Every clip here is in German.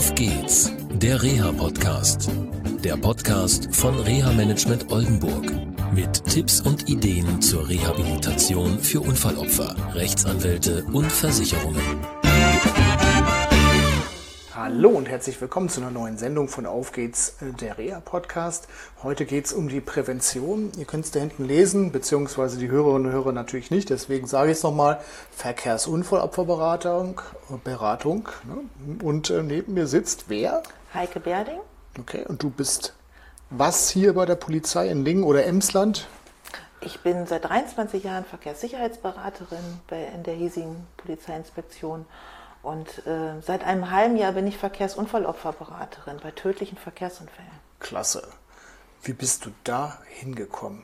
Auf geht's, der Reha-Podcast. Der Podcast von Reha-Management Oldenburg. Mit Tipps und Ideen zur Rehabilitation für Unfallopfer, Rechtsanwälte und Versicherungen. Hallo und herzlich willkommen zu einer neuen Sendung von Auf geht's, der Reha-Podcast. Heute geht es um die Prävention. Ihr könnt es da hinten lesen, beziehungsweise die Hörerinnen und Hörer natürlich nicht. Deswegen sage ich es nochmal, Verkehrsunfallopferberatung. Ne? Und neben mir sitzt wer? Heike Berding. Okay, und du bist was hier bei der Polizei in Lingen oder Emsland? Ich bin seit 23 Jahren Verkehrssicherheitsberaterin in der hiesigen Polizeiinspektion. Und seit einem halben Jahr bin ich Verkehrsunfallopferberaterin bei tödlichen Verkehrsunfällen. Klasse. Wie bist du da hingekommen?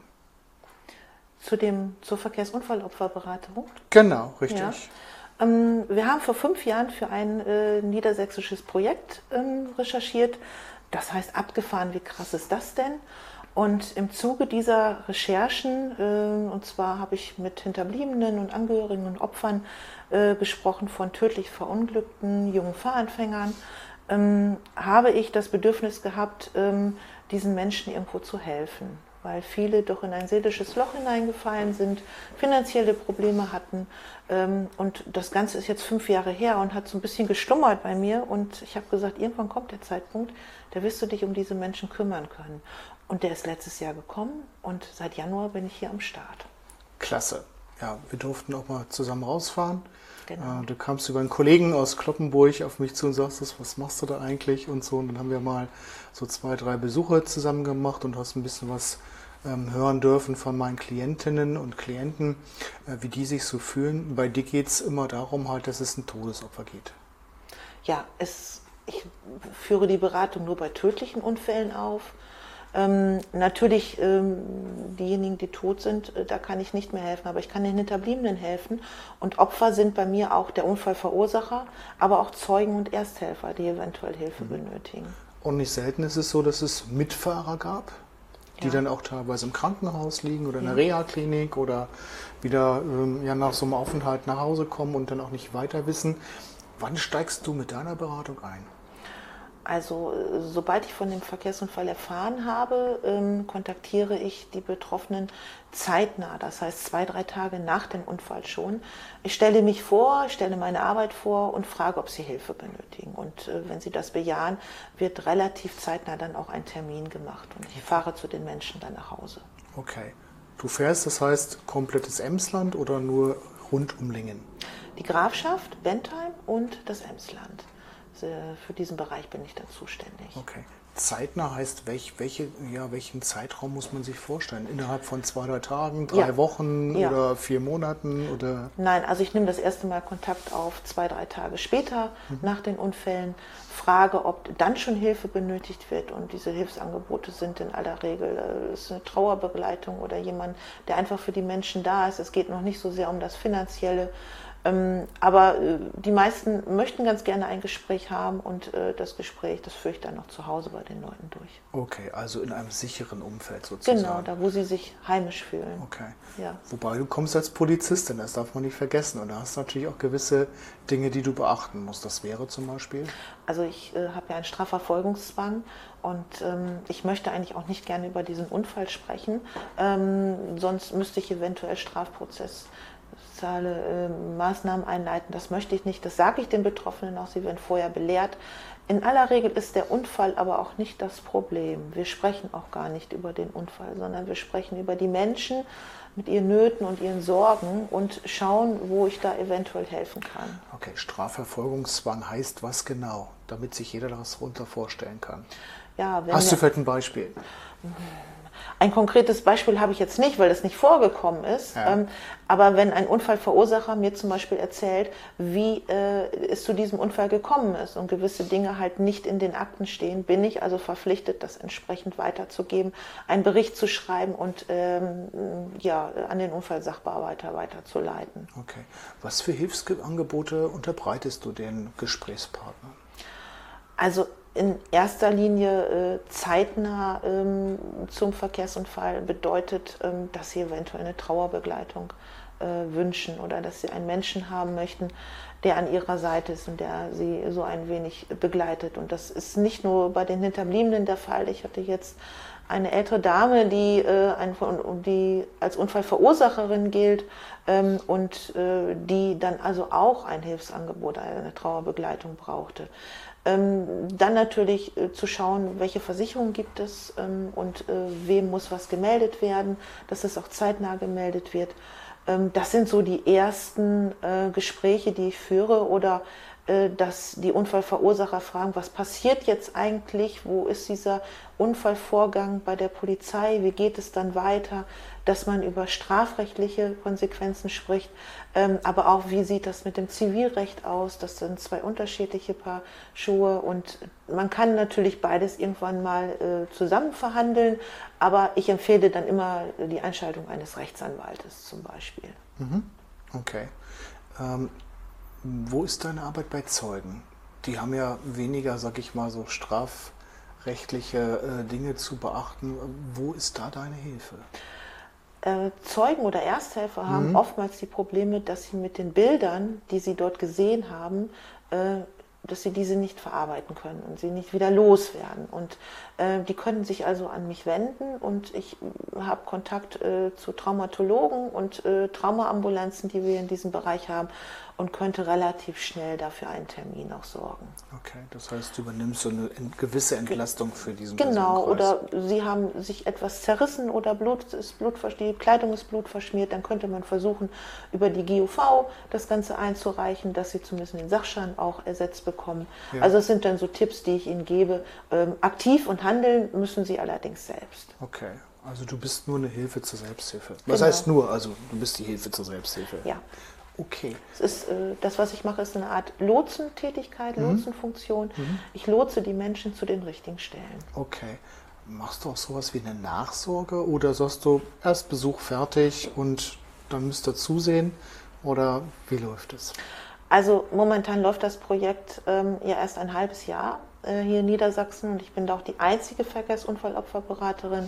Zur Verkehrsunfallopferberatung? Genau, richtig. Ja. Wir haben vor 5 Jahren für ein niedersächsisches Projekt recherchiert. Das heißt, abgefahren, wie krass ist das denn? Und im Zuge dieser Recherchen, und zwar habe ich mit Hinterbliebenen und Angehörigen und Opfern gesprochen von tödlich verunglückten jungen Fahranfängern, habe ich das Bedürfnis gehabt, diesen Menschen irgendwo zu helfen, weil viele doch in ein seelisches Loch hineingefallen sind, finanzielle Probleme hatten. Und das Ganze ist jetzt 5 Jahre her und hat so ein bisschen gestummert bei mir. Und ich habe gesagt, irgendwann kommt der Zeitpunkt, da wirst du dich um diese Menschen kümmern können. Und der ist letztes Jahr gekommen und seit Januar bin ich hier am Start. Klasse. Ja, wir durften auch mal zusammen rausfahren. Genau. Du kamst über einen Kollegen aus Cloppenburg auf mich zu und sagst, was machst du da eigentlich und so. Und dann haben wir mal so 2, 3 Besuche zusammen gemacht und hast ein bisschen was hören dürfen von meinen Klientinnen und Klienten, wie die sich so fühlen. Bei dir geht es immer darum, halt, dass es ein Todesopfer geht. Ja, ich führe die Beratung nur bei tödlichen Unfällen auf. Natürlich diejenigen, die tot sind, da kann ich nicht mehr helfen, aber ich kann den Hinterbliebenen helfen. Und Opfer sind bei mir auch der Unfallverursacher, aber auch Zeugen und Ersthelfer, die eventuell Hilfe benötigen. Und nicht selten ist es so, dass es Mitfahrer gab, die dann auch teilweise im Krankenhaus liegen oder in der Reha-Klinik oder wieder nach so einem Aufenthalt nach Hause kommen und dann auch nicht weiter wissen. Wann steigst du mit deiner Beratung ein? Also sobald ich von dem Verkehrsunfall erfahren habe, kontaktiere ich die Betroffenen zeitnah, das heißt 2, 3 Tage nach dem Unfall schon. Ich stelle mich vor, stelle meine Arbeit vor und frage, ob sie Hilfe benötigen. Und wenn sie das bejahen, wird relativ zeitnah dann auch ein Termin gemacht und ich fahre zu den Menschen dann nach Hause. Okay. Du fährst, das heißt komplettes Emsland oder nur rund um Lingen? Die Grafschaft, Bentheim und das Emsland. Für diesen Bereich bin ich dann zuständig. Okay. Zeitnah heißt, welchen Zeitraum muss man sich vorstellen? Innerhalb von 2, 3 Tagen, 3 Wochen oder 4 Monaten? Oder? Nein, also ich nehme das erste Mal Kontakt auf 2, 3 Tage später nach den Unfällen, frage, ob dann schon Hilfe benötigt wird und diese Hilfsangebote sind in aller Regel es ist eine Trauerbegleitung oder jemand, der einfach für die Menschen da ist. Es geht noch nicht so sehr um das Finanzielle. Aber die meisten möchten ganz gerne ein Gespräch haben und das Gespräch, das führe ich dann noch zu Hause bei den Leuten durch. Okay, also in einem sicheren Umfeld sozusagen. Genau, da wo sie sich heimisch fühlen. Okay. Ja. Wobei du kommst als Polizistin, das darf man nicht vergessen. Und da hast du natürlich auch gewisse Dinge, die du beachten musst. Das wäre zum Beispiel? Also ich habe ja einen Strafverfolgungszwang und ich möchte eigentlich auch nicht gerne über diesen Unfall sprechen. Sonst müsste ich eventuell strafprozessuale Maßnahmen einleiten. Das möchte ich nicht. Das sage ich den Betroffenen auch. Sie werden vorher belehrt. In aller Regel ist der Unfall aber auch nicht das Problem. Wir sprechen auch gar nicht über den Unfall, sondern wir sprechen über die Menschen mit ihren Nöten und ihren Sorgen und schauen, wo ich da eventuell helfen kann. Okay, Strafverfolgungszwang heißt was genau, damit sich jeder das darunter vorstellen kann? Ja, Hast du vielleicht ein Beispiel? Ein konkretes Beispiel habe ich jetzt nicht, weil das nicht vorgekommen ist. Ja. Aber wenn ein Unfallverursacher mir zum Beispiel erzählt, wie es zu diesem Unfall gekommen ist und gewisse Dinge halt nicht in den Akten stehen, bin ich also verpflichtet, das entsprechend weiterzugeben, einen Bericht zu schreiben und an den Unfallsachbearbeiter weiterzuleiten. Okay. Was für Hilfsangebote unterbreitest du den Gesprächspartnern? Also in erster Linie zeitnah zum Verkehrsunfall bedeutet, dass sie eventuell eine Trauerbegleitung wünschen oder dass sie einen Menschen haben möchten, der an ihrer Seite ist und der sie so ein wenig begleitet. Und das ist nicht nur bei den Hinterbliebenen der Fall. Ich hatte jetzt eine ältere Dame, die als Unfallverursacherin gilt und die dann also auch ein Hilfsangebot, eine Trauerbegleitung brauchte. Dann natürlich zu schauen, welche Versicherungen gibt es und wem muss was gemeldet werden, dass es auch zeitnah gemeldet wird. Das sind so die ersten Gespräche, die ich führe, oder dass die Unfallverursacher fragen, was passiert jetzt eigentlich, wo ist dieser Unfallvorgang bei der Polizei, wie geht es dann weiter, dass man über strafrechtliche Konsequenzen spricht, aber auch, wie sieht das mit dem Zivilrecht aus, das sind zwei unterschiedliche Paar Schuhe und man kann natürlich beides irgendwann mal zusammen verhandeln, aber ich empfehle dann immer die Einschaltung eines Rechtsanwaltes zum Beispiel. Okay. Wo ist deine Arbeit bei Zeugen? Die haben ja weniger, sag ich mal, so strafrechtliche Dinge zu beachten. Wo ist da deine Hilfe? Zeugen oder Ersthelfer haben oftmals die Probleme, dass sie mit den Bildern, die sie dort gesehen haben, dass sie diese nicht verarbeiten können und sie nicht wieder loswerden. Und die können sich also an mich wenden und ich habe Kontakt zu Traumatologen und Traumaambulanzen, die wir in diesem Bereich haben und könnte relativ schnell dafür einen Termin auch sorgen. Okay, das heißt, du übernimmst so eine gewisse Entlastung für diesen Genau, Personenkreis. oder sie haben sich etwas zerrissen oder die Kleidung ist blutverschmiert, dann könnte man versuchen, über die GUV das Ganze einzureichen, dass sie zumindest den Sachschaden auch ersetzt bekommen. Ja. Also es sind dann so Tipps, die ich ihnen gebe. Aktiv und handeln müssen sie allerdings selbst. Okay, also du bist nur eine Hilfe zur Selbsthilfe. Genau. Was heißt nur? Also du bist die Hilfe zur Selbsthilfe. Ja. Okay. Es ist, das, was ich mache, ist eine Art Lotsentätigkeit, Lotsenfunktion. Ich lotse die Menschen zu den richtigen Stellen. Okay. Machst du auch sowas wie eine Nachsorge oder sagst du, erst Besuch fertig und dann müsst ihr zusehen? Oder wie läuft es? Also momentan läuft das Projekt ja erst ein halbes Jahr hier in Niedersachsen und ich bin da auch die einzige Verkehrsunfallopferberaterin.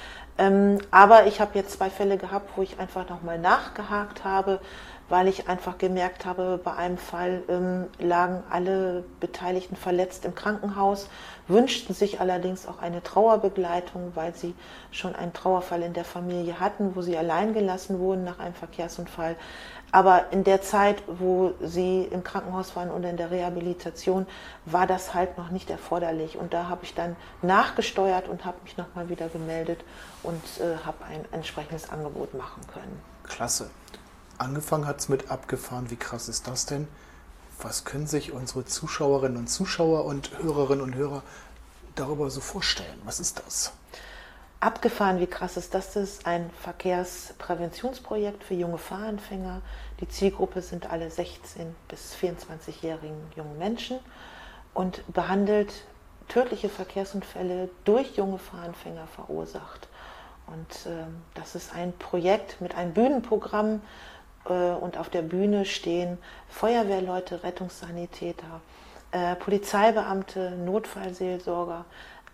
Aber ich habe jetzt 2 Fälle gehabt, wo ich einfach nochmal nachgehakt habe, weil ich einfach gemerkt habe, bei einem Fall lagen alle Beteiligten verletzt im Krankenhaus, wünschten sich allerdings auch eine Trauerbegleitung, weil sie schon einen Trauerfall in der Familie hatten, wo sie allein gelassen wurden nach einem Verkehrsunfall. Aber in der Zeit, wo sie im Krankenhaus waren und in der Rehabilitation, war das halt noch nicht erforderlich. Und da habe ich dann nachgesteuert und habe mich nochmal wieder gemeldet und habe ein entsprechendes Angebot machen können. Klasse. Angefangen hat es mit abgefahren. Wie krass ist das denn? Was können sich unsere Zuschauerinnen und Zuschauer und Hörerinnen und Hörer darüber so vorstellen? Was ist das? Abgefahren, wie krass ist das? Das ist ein Verkehrspräventionsprojekt für junge Fahranfänger. Die Zielgruppe sind alle 16- bis 24-jährigen jungen Menschen und behandelt tödliche Verkehrsunfälle durch junge Fahranfänger verursacht. Und das ist ein Projekt mit einem Bühnenprogramm und auf der Bühne stehen Feuerwehrleute, Rettungssanitäter, Polizeibeamte, Notfallseelsorger,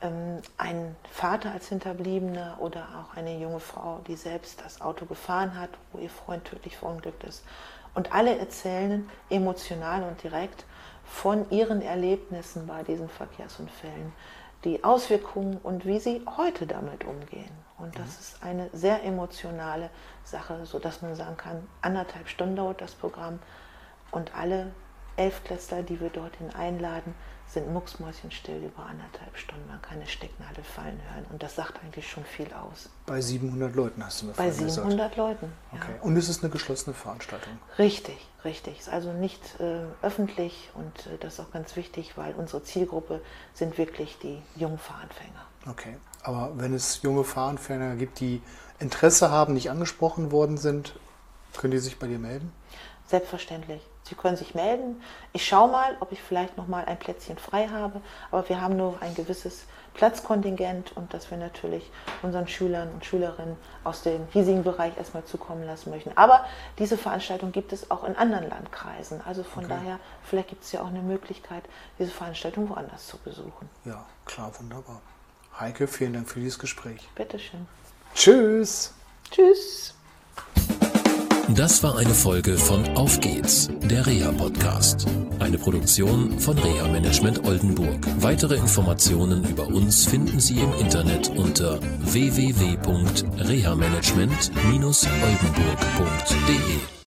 ein Vater als Hinterbliebener oder auch eine junge Frau, die selbst das Auto gefahren hat, wo ihr Freund tödlich verunglückt ist. Und alle erzählen emotional und direkt von ihren Erlebnissen bei diesen Verkehrsunfällen, die Auswirkungen und wie sie heute damit umgehen. Und das ist eine sehr emotionale Sache, sodass man sagen kann, 1,5 Stunden dauert das Programm und alle 11-Klässler, die wir dorthin einladen, sind mucksmäuschenstill über 1,5 Stunden. Man kann eine Stecknadel fallen hören und das sagt eigentlich schon viel aus. Bei 700 Leuten hast du mir Bei vorhin gesagt. 700 Leuten, ja. Okay. Und es ist eine geschlossene Veranstaltung? Richtig, richtig. Ist also nicht öffentlich und das ist auch ganz wichtig, weil unsere Zielgruppe sind wirklich die jungen Fahranfänger. Okay, aber wenn es junge Fahranfänger gibt, die Interesse haben, nicht angesprochen worden sind, können die sich bei dir melden? Selbstverständlich. Sie können sich melden. Ich schaue mal, ob ich vielleicht noch mal ein Plätzchen frei habe. Aber wir haben nur ein gewisses Platzkontingent und das wir natürlich unseren Schülern und Schülerinnen aus dem hiesigen Bereich erstmal zukommen lassen möchten. Aber diese Veranstaltung gibt es auch in anderen Landkreisen. Also von daher, vielleicht gibt es ja auch eine Möglichkeit, diese Veranstaltung woanders zu besuchen. Ja, klar, wunderbar. Heike, vielen Dank für dieses Gespräch. Bitteschön. Tschüss. Tschüss. Das war eine Folge von Auf geht's, der Reha-Podcast. Eine Produktion von Reha Management Oldenburg. Weitere Informationen über uns finden Sie im Internet unter www.rehamanagement-oldenburg.de.